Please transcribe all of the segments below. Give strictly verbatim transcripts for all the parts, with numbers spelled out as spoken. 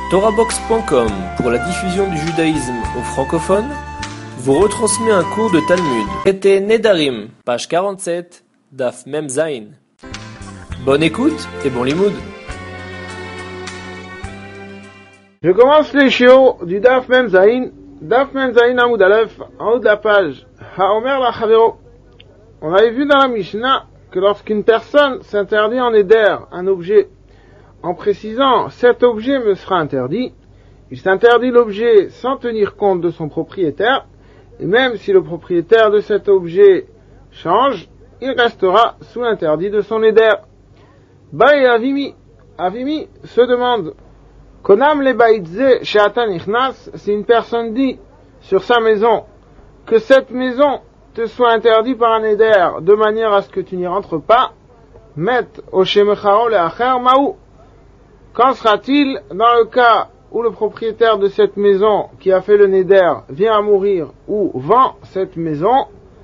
Torahbox point com, pour la diffusion du judaïsme aux francophones, vous retransmet un cours de Talmud. Traité Nedarim, page quarante-sept, Daf Mem Zayin. Bonne écoute et bon limoud. Je commence les shiur du Daf Mem Zayin, Daf Mem Zayin Amoud Aleph, en haut de la page. Haomer la Chavero. On avait vu dans la Mishnah que lorsqu'une personne s'interdit en éder un objet, en précisant cet objet me sera interdit, il s'interdit l'objet sans tenir compte de son propriétaire, et même si le propriétaire de cet objet change, il restera sous l'interdit de son éder. Baï Avimi, Avimi se demande, Konam le baïtze she'atan ichnas, si une personne dit sur sa maison que cette maison te soit interdite par un éder de manière à ce que tu n'y rentres pas, met o shemechao le'acher maou. Qu'en sera-t-il dans le cas où le propriétaire de cette maison qui a fait le néder vient à mourir ou vend cette maison?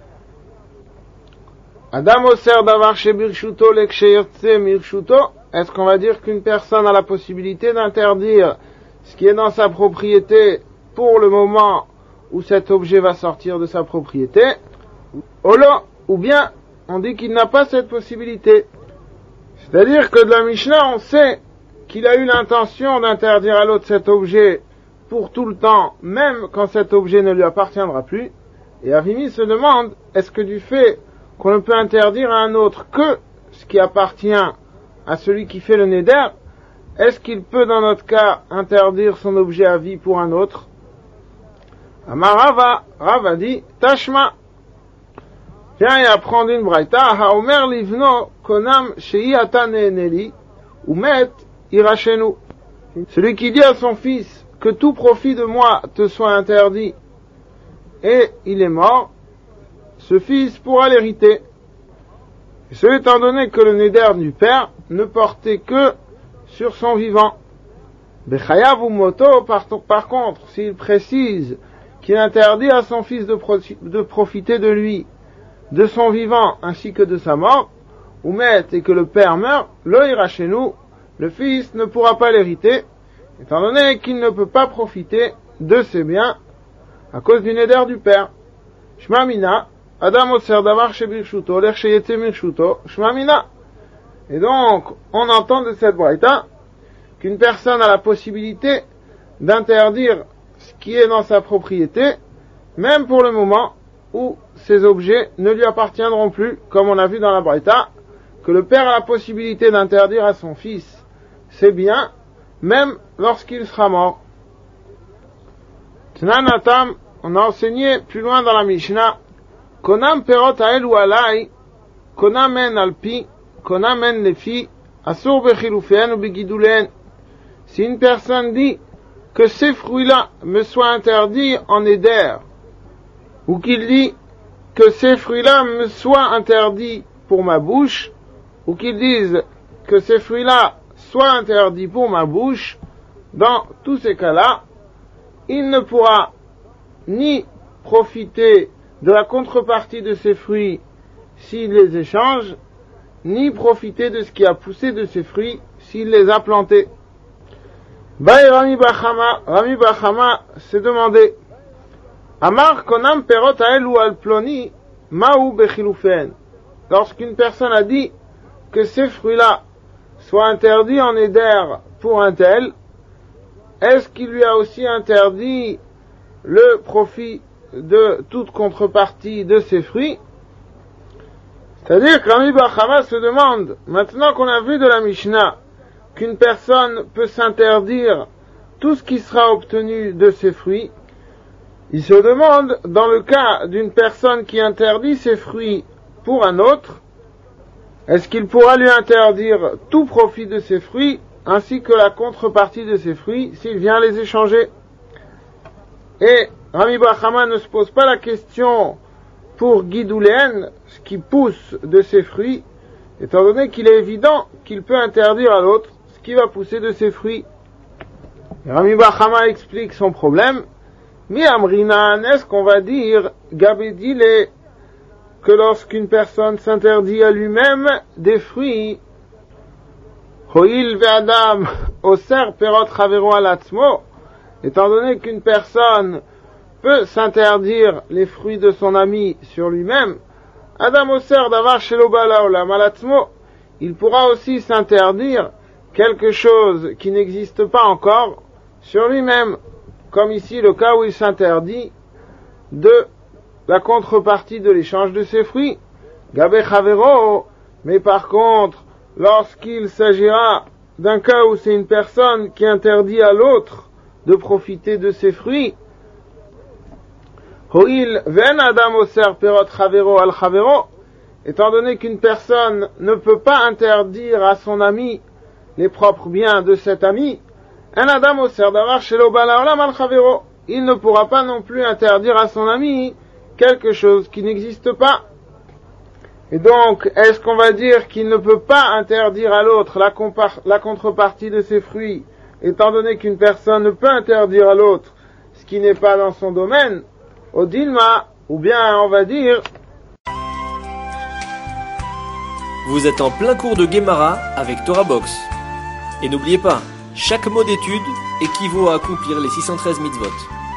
Adam oser davar shebirshuto leksheyotze mirshuto. Est-ce qu'on va dire qu'une personne a la possibilité d'interdire ce qui est dans sa propriété pour le moment où cet objet va sortir de sa propriété? Olo, ou bien on dit qu'il n'a pas cette possibilité. C'est-à-dire que de la Mishnah on sait qu'il a eu l'intention d'interdire à l'autre cet objet pour tout le temps, même quand cet objet ne lui appartiendra plus. Et Avimi se demande, est-ce que du fait qu'on ne peut interdire à un autre que ce qui appartient à celui qui fait le néder, est-ce qu'il peut dans notre cas interdire son objet à vie pour un autre? Amarava, Rava dit, Tashma, viens et apprendre une braïta, Haomer livno konam shei ata neeneli, ou met irachenu. Celui qui dit à son fils que tout profit de moi te soit interdit et il est mort, ce fils pourra l'hériter. Et ce étant donné que le néder du père ne portait que sur son vivant. Bechayav ou moto, par, par contre, s'il précise qu'il interdit à son fils de, pro, de profiter de lui, de son vivant ainsi que de sa mort, ou met et que le père meurt, le irachenu, le fils ne pourra pas l'hériter, étant donné qu'il ne peut pas profiter de ses biens à cause du néder du père. Shmamina, Adam oser davar shebirshuto, l'er sheyetse mirshuto, Shmamina. Et donc, on entend de cette braïta qu'une personne a la possibilité d'interdire ce qui est dans sa propriété, même pour le moment où ces objets ne lui appartiendront plus, comme on a vu dans la braïta, que le père a la possibilité d'interdire à son fils ses biens, même lorsqu'il sera mort. Tnanatam, on a enseigné plus loin dans la Mishnah, Konam perot hael ou alai, Konam en alpi, Konam en lefi, asur bechilufeen ou begiduleen. Si une personne dit que ces fruits-là me soient interdits en éder, ou qu'il dit que ces fruits-là me soient interdits pour ma bouche, ou qu'il dise que ces fruits-là soient interdits pour ma bouche, dans tous ces cas-là, il ne pourra ni profiter de la contrepartie de ces fruits s'il les échange, ni profiter de ce qui a poussé de ces fruits s'il les a plantés. Baï Rami Bachama, Rami Bachama s'est demandé, Amar konam perot hael ou al ploni, maou bechilufen. Lorsqu'une personne a dit que ces fruits-là soient interdits en éder pour un tel, est-ce qu'il lui a aussi interdit le profit de toute contrepartie de ces fruits? C'est-à-dire que Rami Bachama se demande, maintenant qu'on a vu de la Mishnah qu'une personne peut s'interdire tout ce qui sera obtenu de ces fruits, il se demande, dans le cas d'une personne qui interdit ses fruits pour un autre, est-ce qu'il pourra lui interdire tout profit de ses fruits, ainsi que la contrepartie de ses fruits, s'il vient les échanger? Et Rami Bachama ne se pose pas la question pour Gidouléen, ce qui pousse de ses fruits, étant donné qu'il est évident qu'il peut interdire à l'autre ce qui va pousser de ses fruits. Et Rami Bachama explique son problème. Mi amrinan, est-ce qu'on va dire, Gabedile, que lorsqu'une personne s'interdit à lui-même des fruits, Hoil ve'adam Oser Perot Chavero Alatzmo, étant donné qu'une personne peut s'interdire les fruits de son ami sur lui-même, Adam Oser Davar Shelo Bala Olam Alatzmo, il pourra aussi s'interdire quelque chose qui n'existe pas encore sur lui-même, comme ici le cas où il s'interdit de la contrepartie de l'échange de ses fruits. Gabe Chavero, mais par contre, lorsqu'il s'agira d'un cas où c'est une personne qui interdit à l'autre de profiter de ses fruits, Hoil ven Adam Oser Perot Chavero al Chavero, étant donné qu'une personne ne peut pas interdire à son ami les propres biens de cet ami, un Adam Oser Davar Shelo Bala Olam al Chavero, il ne pourra pas non plus interdire à son ami quelque chose qui n'existe pas. Et donc, est-ce qu'on va dire qu'il ne peut pas interdire à l'autre la, compar- la contrepartie de ses fruits, étant donné qu'une personne ne peut interdire à l'autre ce qui n'est pas dans son domaine, au Dilma, ou bien on va dire... Vous êtes en plein cours de Gemara avec Torah Box. Et n'oubliez pas, chaque mot d'étude équivaut à accomplir les six cent treize mitzvot.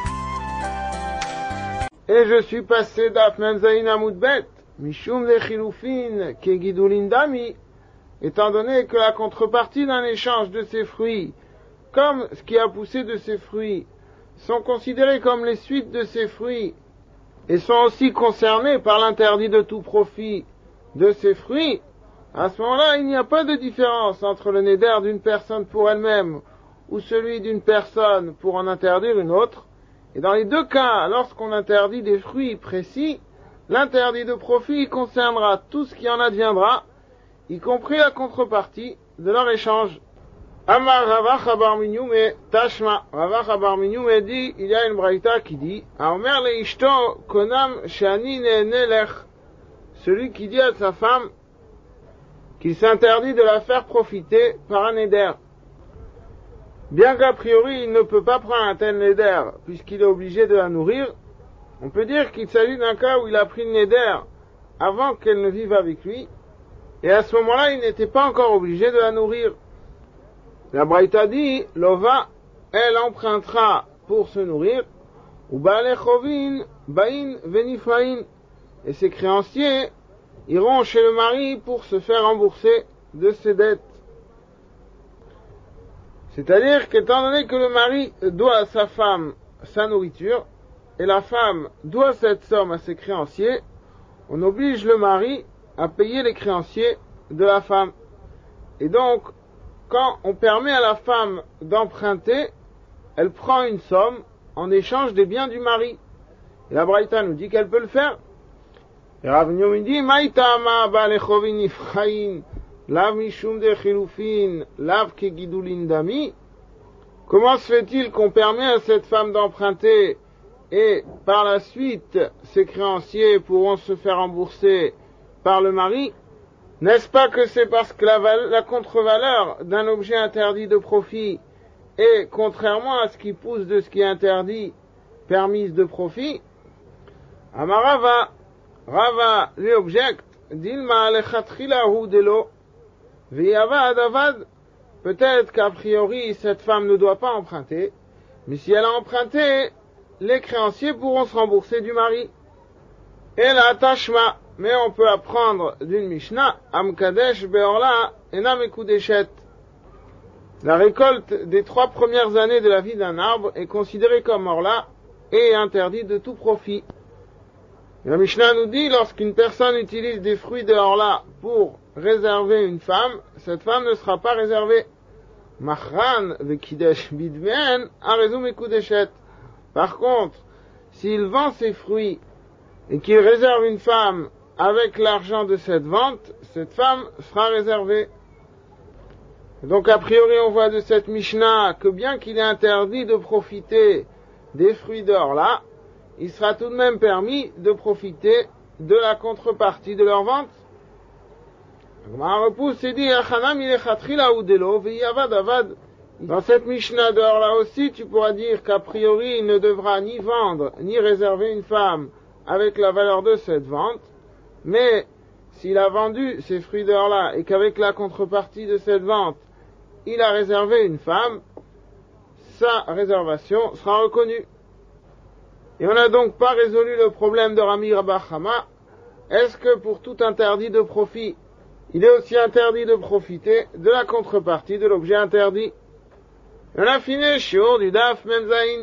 Et je suis passé d'Af Mem Zayin Amud Bet, Mishum de Chilufin, Kegidulin Dami, étant donné que la contrepartie d'un échange de ces fruits, comme ce qui a poussé de ces fruits, sont considérés comme les suites de ces fruits, et sont aussi concernés par l'interdit de tout profit de ces fruits, à ce moment-là, il n'y a pas de différence entre le néder d'une personne pour elle-même ou celui d'une personne pour en interdire une autre. Et dans les deux cas, lorsqu'on interdit des fruits précis, l'interdit de profit concernera tout ce qui en adviendra, y compris la contrepartie de leur échange. Amar Rava Chabar Minyume Tashma. Rava Chabar Minyume dit, il y a une braïta qui dit, Aomer le ishto konam shani ne'nelech. Celui qui dit à sa femme qu'il s'interdit de la faire profiter par un éder. Bien qu'a priori il ne peut pas prendre un tel néder puisqu'il est obligé de la nourrir, on peut dire qu'il s'agit d'un cas où il a pris le néder avant qu'elle ne vive avec lui, et à ce moment-là il n'était pas encore obligé de la nourrir. La Braïta dit, Lova, elle empruntera pour se nourrir, ou Baalechovin, Bain, Venifrain, et ses créanciers iront chez le mari pour se faire rembourser de ses dettes. C'est-à-dire qu'étant donné que le mari doit à sa femme sa nourriture, et la femme doit cette somme à ses créanciers, on oblige le mari à payer les créanciers de la femme. Et donc, quand on permet à la femme d'emprunter, elle prend une somme en échange des biens du mari. Et la Braïta nous dit qu'elle peut le faire. Et Rav Nyom dit, Maïtama Baalechovin Ifraïn, Lav Mishum de Chilufin, Lav Kegidulin Dami. Comment se fait-il qu'on permet à cette femme d'emprunter et par la suite ses créanciers pourront se faire rembourser par le mari? N'est-ce pas que c'est parce que la, la contre-valeur d'un objet interdit de profit est, contrairement à ce qui pousse de ce qui est interdit, permise de profit? Amarava, Rava lui objecte, Dilma alechatchilahu delo, viyava adavad. Peut-être qu'a priori cette femme ne doit pas emprunter, mais si elle a emprunté, les créanciers pourront se rembourser du mari. Et la tashma, mais on peut apprendre d'une Mishnah, Amkadesh beorla enam ekudeshet. La récolte des trois premières années de la vie d'un arbre est considérée comme orla et interdite de tout profit. La Mishnah nous dit, lorsqu'une personne utilise des fruits de orla pour réserver une femme, cette femme ne sera pas réservée. Machran vekidesh bidmen arezum ekudeshet. Par contre, s'il vend ses fruits et qu'il réserve une femme avec l'argent de cette vente, cette femme sera réservée. Donc a priori on voit de cette Mishnah que bien qu'il est interdit de profiter des fruits d'or là, il sera tout de même permis de profiter de la contrepartie de leur vente. Dans cette Mishnah d'or là aussi, tu pourras dire qu'a priori il ne devra ni vendre ni réserver une femme avec la valeur de cette vente, mais s'il a vendu ces fruits d'or là et qu'avec la contrepartie de cette vente, il a réservé une femme, sa réservation sera reconnue. Et on n'a donc pas résolu le problème de Rami Rabba Chama. Est-ce que pour tout interdit de profit, il est aussi interdit de profiter de la contrepartie de l'objet interdit? Et on a fini le shiur du Daf Mem Zayin.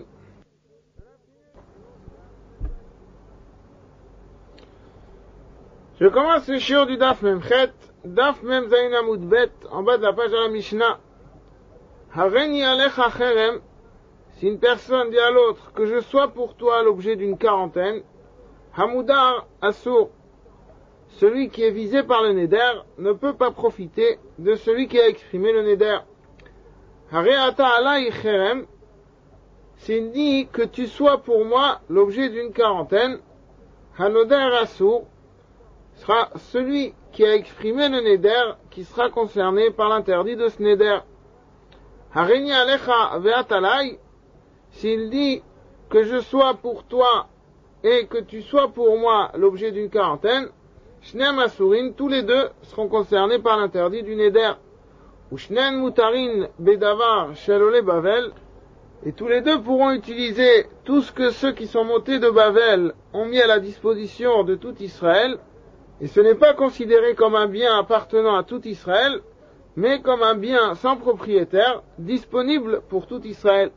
Je commence le shiur du Daf Mem Chet, Daf Mem Zayin Amud Bet, en bas de la page de la Mishnah. Hareni alecha cherem, si une personne dit à l'autre que je sois pour toi l'objet d'une quarantaine, Hamudar Asur, celui qui est visé par le Neder ne peut pas profiter de celui qui a exprimé le Neder. Hareata alai cherem, s'il dit que tu sois pour moi l'objet d'une quarantaine, Hanoder Asur, sera celui qui a exprimé le Neder qui sera concerné par l'interdit de ce Neder. Hareni alecha ve'atalai, s'il dit que je sois pour toi et que tu sois pour moi l'objet d'une quarantaine, Shneim Asurin, tous les deux seront concernés par l'interdit du Neder. Ou Shneim Mutarin Bedavar Shalole Bavel, et tous les deux pourront utiliser tout ce que ceux qui sont montés de Bavel ont mis à la disposition de tout Israël, et ce n'est pas considéré comme un bien appartenant à tout Israël, mais comme un bien sans propriétaire, disponible pour tout Israël.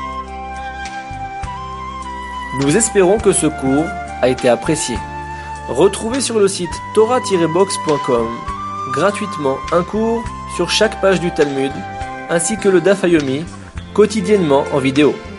Nous espérons que ce cours a été apprécié. Retrouvez sur le site torah tiret box point com gratuitement un cours sur chaque page du Talmud, ainsi que le Daf Yomi, quotidiennement en vidéo.